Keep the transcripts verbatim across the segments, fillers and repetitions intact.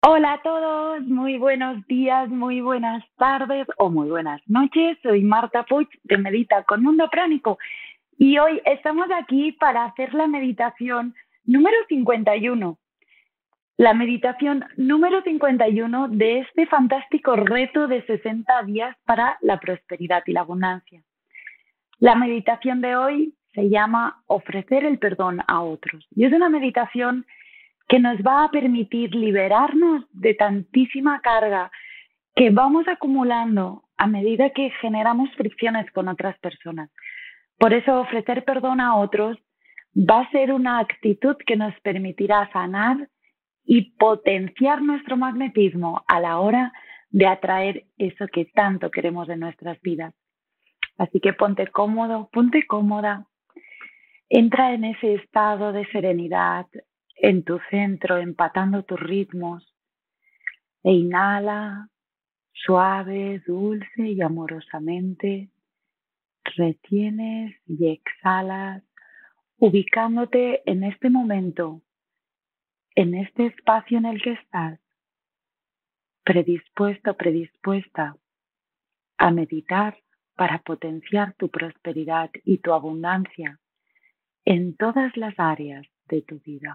Hola a todos, muy buenos días, muy buenas tardes o muy buenas noches. Soy Marta Puig de Medita con Mundo Pránico y hoy estamos aquí para hacer la meditación número cincuenta y uno. La meditación número cincuenta y uno de este fantástico reto de sesenta días para la prosperidad y la abundancia. La meditación de hoy se llama Ofrecer el perdón a otros y es una meditación que nos va a permitir liberarnos de tantísima carga que vamos acumulando a medida que generamos fricciones con otras personas. Por eso ofrecer perdón a otros va a ser una actitud que nos permitirá sanar y potenciar nuestro magnetismo a la hora de atraer eso que tanto queremos en nuestras vidas. Así que ponte cómodo, ponte cómoda. Entra en ese estado de serenidad, en tu centro, empatando tus ritmos, e inhala suave, dulce y amorosamente. Retienes y exhalas, ubicándote en este momento, en este espacio en el que estás, predispuesto, predispuesta a meditar para potenciar tu prosperidad y tu abundancia en todas las áreas de tu vida.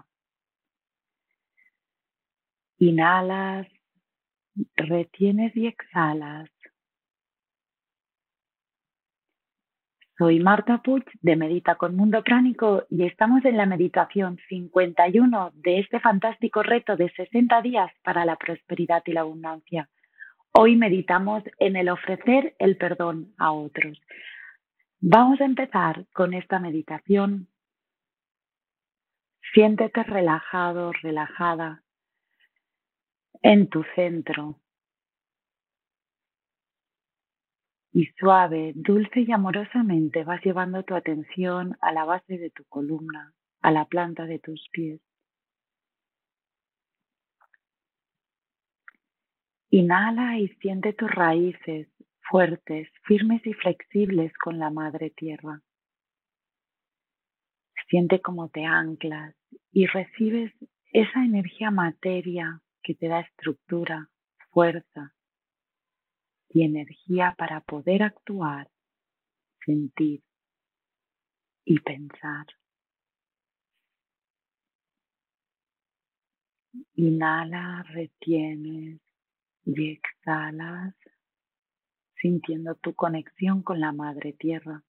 Inhalas, retienes y exhalas. Soy Marta Puig de Medita con Mundo Pránico y estamos en la meditación cincuenta y uno de este fantástico reto de sesenta días para la prosperidad y la abundancia. Hoy meditamos en el ofrecer el perdón a otros. Vamos a empezar con esta meditación. Siéntete relajado, relajada en tu centro. Y suave, dulce y amorosamente vas llevando tu atención a la base de tu columna, a la planta de tus pies. Inhala y siente tus raíces fuertes, firmes y flexibles con la madre tierra. Siente cómo te anclas y recibes esa energía materia que te da estructura, fuerza y energía para poder actuar, sentir y pensar. Inhala, retienes y exhalas, sintiendo tu conexión con la madre tierra.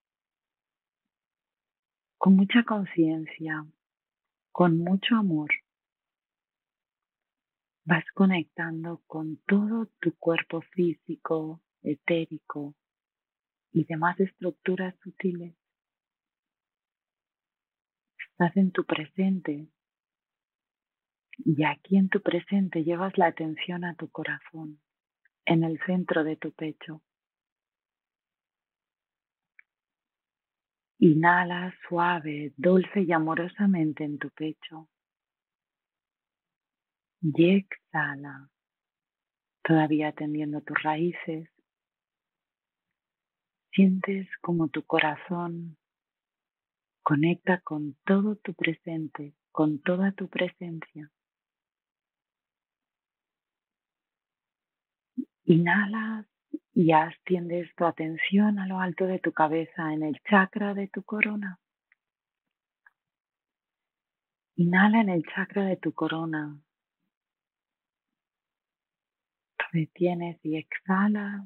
Con mucha conciencia, con mucho amor, vas conectando con todo tu cuerpo físico, etérico y demás estructuras sutiles. Estás en tu presente y aquí en tu presente llevas la atención a tu corazón, en el centro de tu pecho. Inhala suave, dulce y amorosamente en tu pecho y exhala, todavía atendiendo tus raíces. Sientes como tu corazón conecta con todo tu presente, con toda tu presencia. Inhalas y extiendes tu atención a lo alto de tu cabeza en el chakra de tu corona. Inhala en el chakra de tu corona. Retienes y exhalas.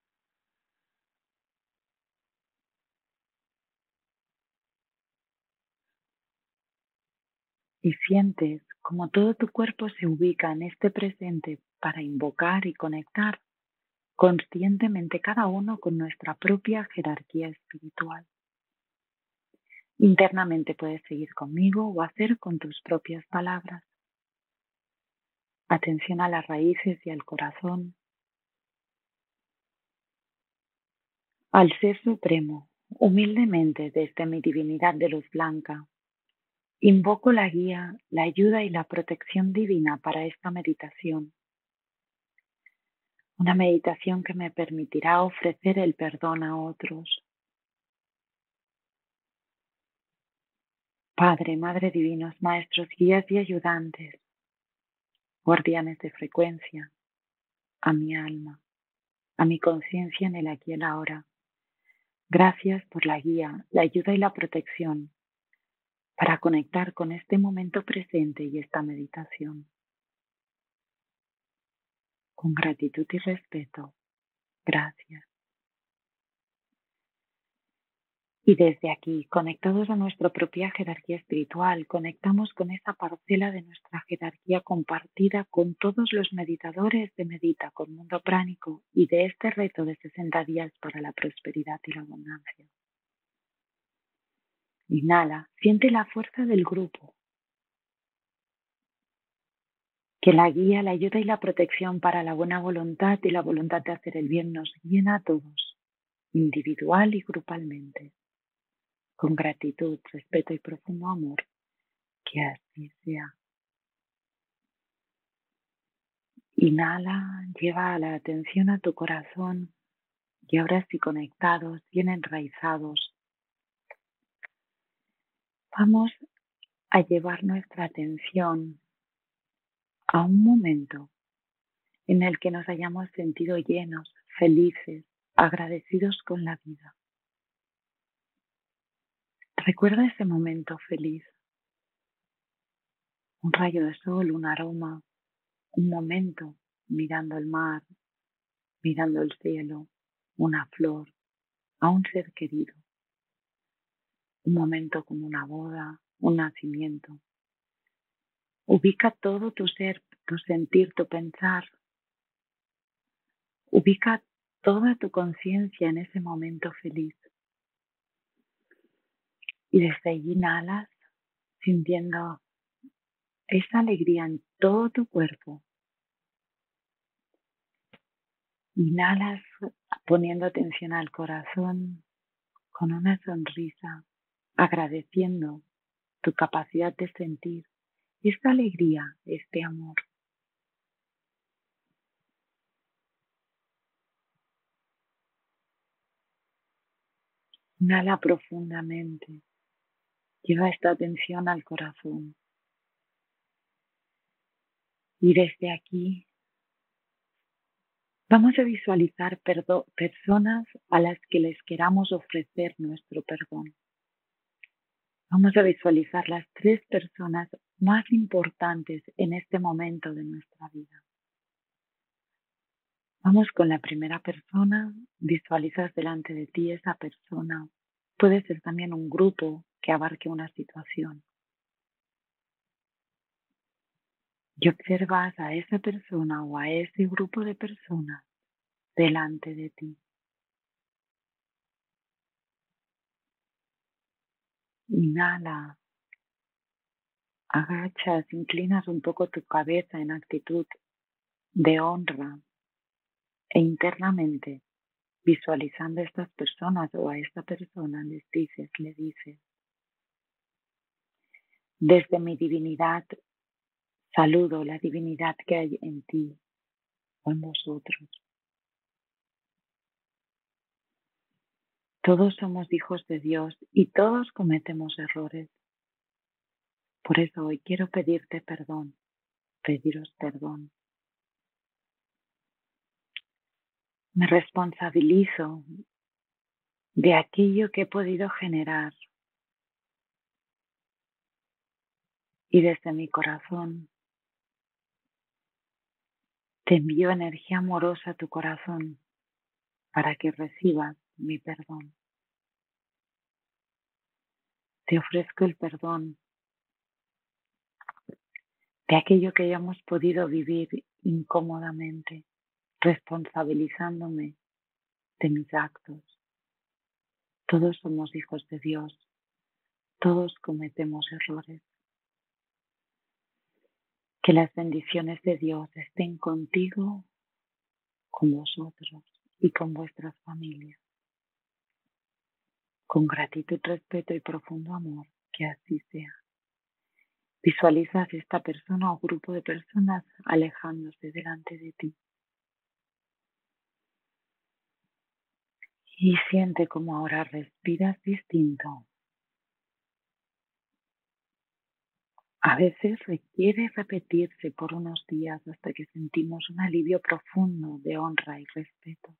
Y sientes como todo tu cuerpo se ubica en este presente para invocar y conectar conscientemente cada uno con nuestra propia jerarquía espiritual. Internamente puedes seguir conmigo o hacer con tus propias palabras. Atención a las raíces y al corazón. Al Ser Supremo, humildemente desde mi divinidad de luz blanca, invoco la guía, la ayuda y la protección divina para esta meditación. Una meditación que me permitirá ofrecer el perdón a otros. Padre, Madre divinos, maestros, guías y ayudantes, guardianes de frecuencia, a mi alma, a mi conciencia en el aquí y el ahora. Gracias por la guía, la ayuda y la protección para conectar con este momento presente y esta meditación. Con gratitud y respeto, gracias. Y desde aquí, conectados a nuestra propia jerarquía espiritual, conectamos con esa parcela de nuestra jerarquía compartida con todos los meditadores de Medita con Mundo Pránico y de este reto de sesenta días para la prosperidad y la abundancia. Inhala, siente la fuerza del grupo, que la guía, la ayuda y la protección para la buena voluntad y la voluntad de hacer el bien nos guíen a todos, individual y grupalmente. Con gratitud, respeto y profundo amor, que así sea. Inhala, lleva la atención a tu corazón y ahora sí conectados, bien enraizados, vamos a llevar nuestra atención a un momento en el que nos hayamos sentido llenos, felices, agradecidos con la vida. Recuerda ese momento feliz, un rayo de sol, un aroma, un momento mirando el mar, mirando el cielo, una flor, a un ser querido, un momento como una boda, un nacimiento. Ubica todo tu ser, tu sentir, tu pensar. Ubica toda tu conciencia en ese momento feliz. Y desde allí inhalas sintiendo esa alegría en todo tu cuerpo. Inhalas poniendo atención al corazón con una sonrisa, agradeciendo tu capacidad de sentir esta alegría, este amor. Inhala profundamente. Lleva esta atención al corazón. Y desde aquí vamos a visualizar personas a las que les queramos ofrecer nuestro perdón. Vamos a visualizar las tres personas más importantes en este momento de nuestra vida. Vamos con la primera persona, visualizas delante de ti esa persona. Puede ser también un grupo que abarque una situación. Y observas a esa persona o a ese grupo de personas delante de ti. Inhala, agachas, inclinas un poco tu cabeza en actitud de honra e internamente visualizando a estas personas o a esta persona les dices, le dices, desde mi divinidad saludo la divinidad que hay en ti o en vosotros. Todos somos hijos de Dios y todos cometemos errores. Por eso hoy quiero pedirte perdón, pediros perdón. Me responsabilizo de aquello que he podido generar y desde mi corazón te envío energía amorosa a tu corazón para que recibas mi perdón. Te ofrezco el perdón de aquello que hayamos podido vivir incómodamente, responsabilizándome de mis actos. Todos somos hijos de Dios, todos cometemos errores. Que las bendiciones de Dios estén contigo, con vosotros y con vuestras familias. Con gratitud, respeto y profundo amor, que así sea. Visualizas esta persona o grupo de personas alejándose delante de ti. Y siente como ahora respiras distinto. A veces requiere repetirse por unos días hasta que sentimos un alivio profundo de honra y respeto.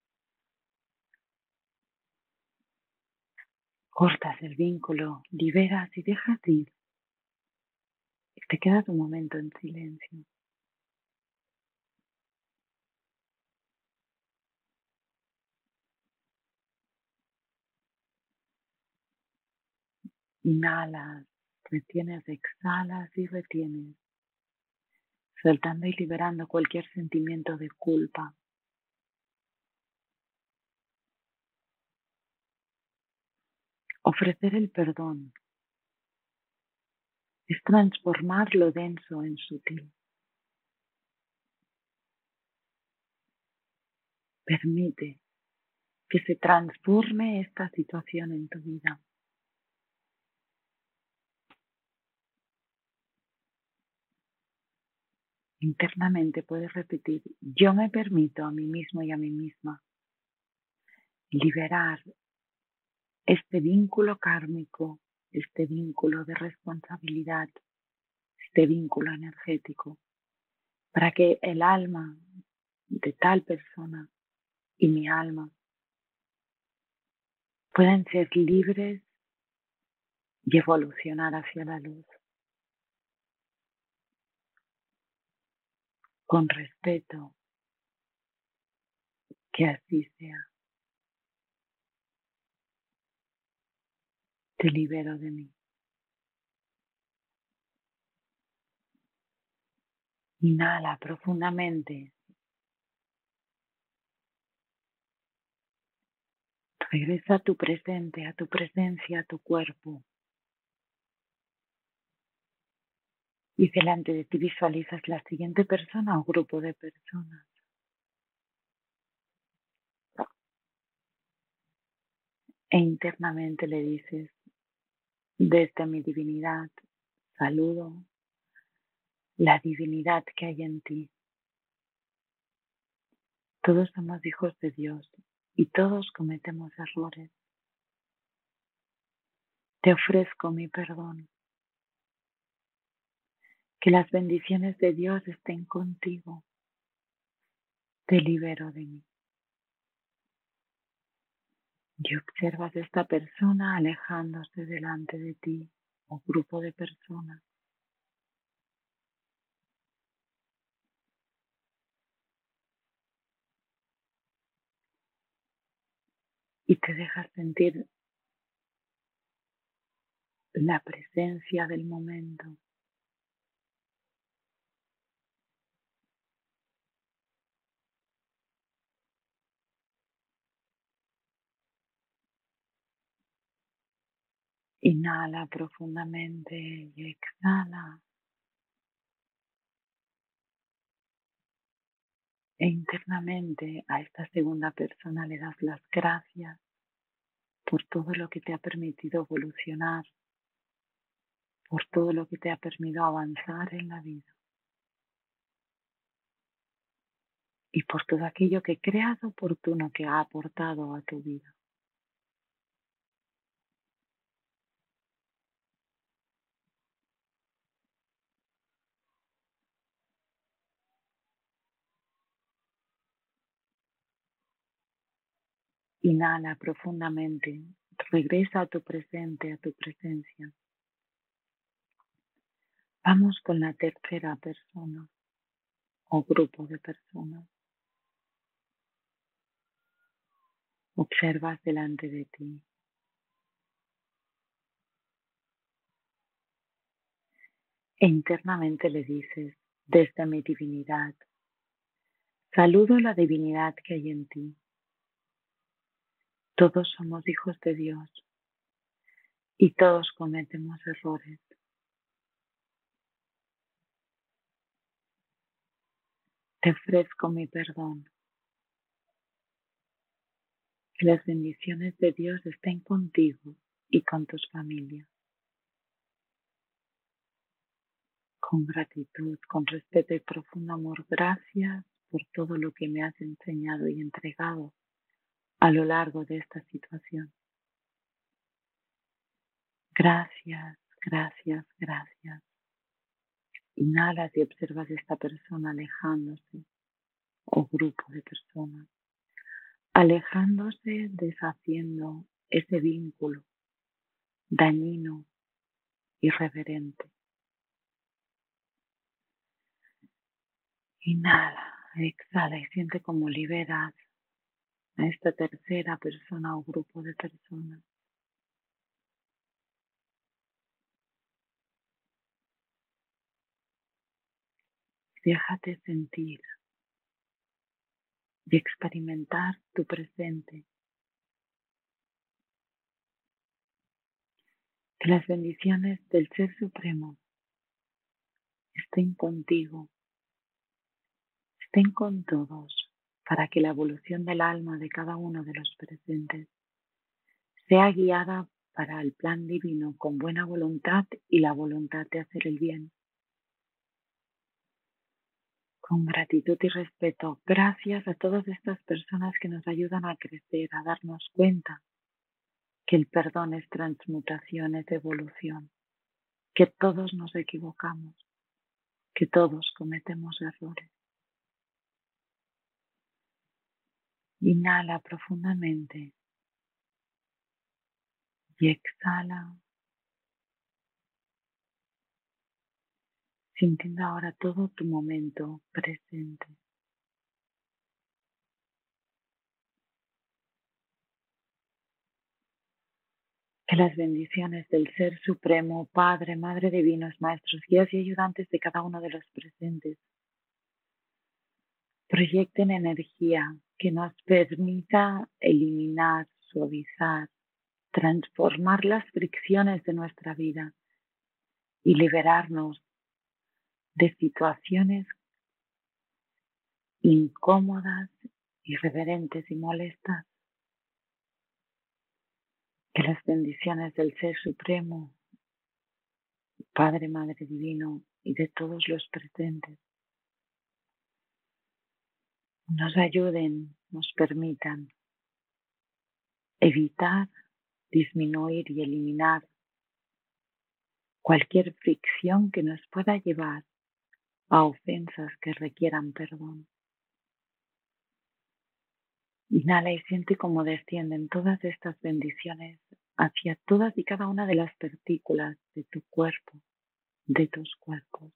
Cortas el vínculo, liberas y dejas ir. Y te quedas un momento en silencio. Inhalas, retienes, exhalas y retienes, soltando y liberando cualquier sentimiento de culpa. Ofrecer el perdón es transformar lo denso en sutil. Permite que se transforme esta situación en tu vida. Internamente puedes repetir: yo me permito a mí mismo y a mí misma liberar este vínculo kármico, este vínculo de responsabilidad, este vínculo energético, para que el alma de tal persona y mi alma puedan ser libres y evolucionar hacia la luz. Con respeto, que así sea. Te libero de mí. Inhala profundamente. Regresa a tu presente, a tu presencia, a tu cuerpo. Y delante de ti visualizas la siguiente persona o grupo de personas. E internamente le dices: desde mi divinidad, saludo la divinidad que hay en ti. Todos somos hijos de Dios y todos cometemos errores. Te ofrezco mi perdón. Que las bendiciones de Dios estén contigo. Te libero de mí. Y observas a esta persona alejándose delante de ti o grupo de personas. Y te dejas sentir la presencia del momento. Inhala profundamente y exhala. E internamente a esta segunda persona le das las gracias por todo lo que te ha permitido evolucionar, por todo lo que te ha permitido avanzar en la vida y por todo aquello que creas oportuno que ha aportado a tu vida. Inhala profundamente, regresa a tu presente, a tu presencia. Vamos con la tercera persona o grupo de personas. Observas delante de ti. E internamente le dices: desde mi divinidad, saludo la divinidad que hay en ti. Todos somos hijos de Dios y todos cometemos errores. Te ofrezco mi perdón. Que las bendiciones de Dios estén contigo y con tus familias. Con gratitud, con respeto y profundo amor, gracias por todo lo que me has enseñado y entregado a lo largo de esta situación. Gracias, gracias, gracias. Inhalas y observas a esta persona alejándose, o grupo de personas, alejándose, deshaciendo ese vínculo dañino, irreverente. Inhala, exhala y siente cómo liberas a esta tercera persona o grupo de personas. Déjate sentir y experimentar tu presente. Que las bendiciones del Ser Supremo estén contigo, estén con todos, para que la evolución del alma de cada uno de los presentes sea guiada para el plan divino con buena voluntad y la voluntad de hacer el bien. Con gratitud y respeto, gracias a todas estas personas que nos ayudan a crecer, a darnos cuenta que el perdón es transmutación, es evolución, que todos nos equivocamos, que todos cometemos errores. Inhala profundamente y exhala, sintiendo ahora todo tu momento presente. Que las bendiciones del Ser Supremo, Padre, Madre Divinos, Maestros, Guías y Ayudantes de cada uno de los presentes proyecten energía que nos permita eliminar, suavizar, transformar las fricciones de nuestra vida y liberarnos de situaciones incómodas, irreverentes y molestas. Que las bendiciones del Ser Supremo, Padre, Madre Divino y de todos los presentes nos ayuden, nos permitan evitar, disminuir y eliminar cualquier fricción que nos pueda llevar a ofensas que requieran perdón. Inhala y siente cómo descienden todas estas bendiciones hacia todas y cada una de las partículas de tu cuerpo, de tus cuerpos.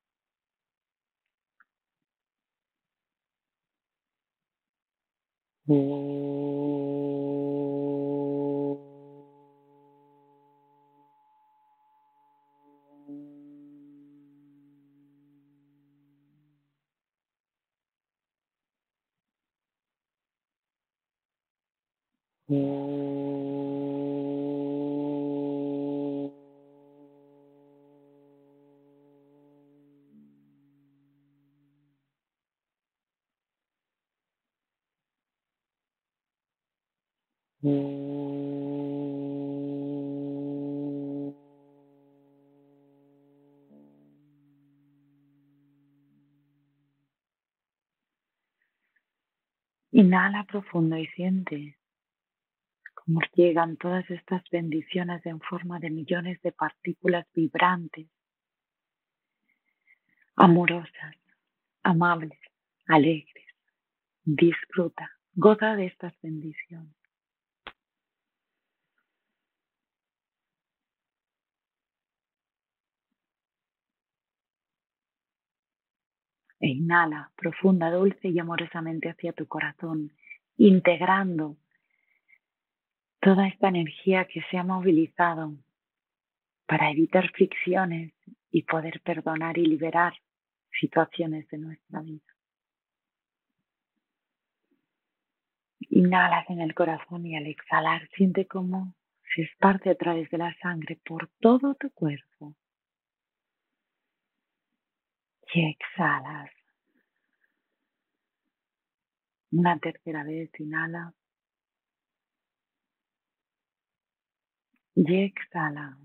Inhala profundo y siente cómo llegan todas estas bendiciones en forma de millones de partículas vibrantes, amorosas, amables, alegres. Disfruta, goza de estas bendiciones. E inhala profunda, dulce y amorosamente hacia tu corazón, integrando toda esta energía que se ha movilizado para evitar fricciones y poder perdonar y liberar situaciones de nuestra vida. Inhalas en el corazón y al exhalar siente cómo se esparce a través de la sangre por todo tu cuerpo. Y exhalas. Una tercera vez, inhala. Y exhala.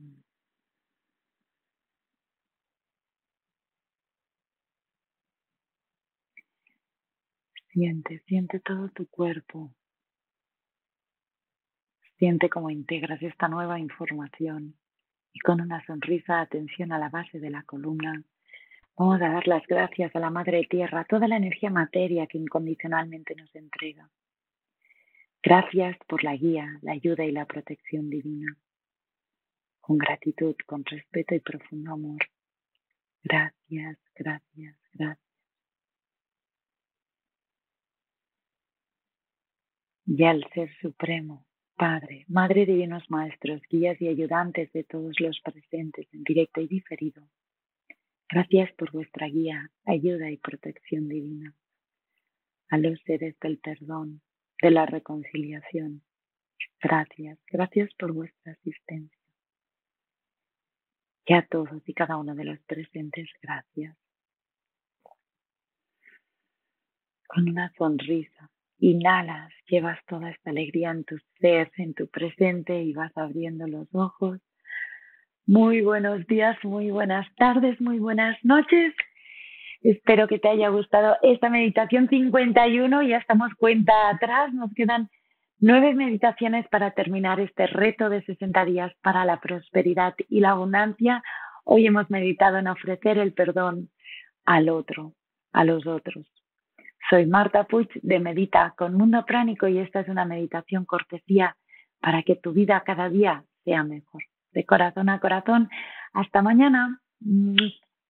Siente, siente todo tu cuerpo. Siente cómo integras esta nueva información y con una sonrisa, atención a la base de la columna, Vamos a dar las gracias a la Madre Tierra, a toda la energía materia que incondicionalmente nos entrega. Gracias por la guía, la ayuda y la protección divina. Con gratitud, con respeto y profundo amor. Gracias, gracias, gracias. Y al Ser Supremo, Padre, Madre, Divinos Maestros, guías y ayudantes de todos los presentes en directo y diferido, gracias por vuestra guía, ayuda y protección divina. A los seres del perdón, de la reconciliación, gracias, gracias por vuestra asistencia. Y a todos y cada uno de los presentes, gracias. Con una sonrisa, inhalas, llevas toda esta alegría en tu ser, en tu presente y vas abriendo los ojos. Muy buenos días, muy buenas tardes, muy buenas noches. Espero que te haya gustado esta meditación cincuenta y uno. Ya estamos cuenta atrás, nos quedan nueve meditaciones para terminar este reto de sesenta días para la prosperidad y la abundancia. Hoy hemos meditado en ofrecer el perdón al otro, a los otros. Soy Marta Puig de Medita con Mundo Pránico y esta es una meditación cortesía para que tu vida cada día sea mejor. De corazón a corazón. Hasta mañana.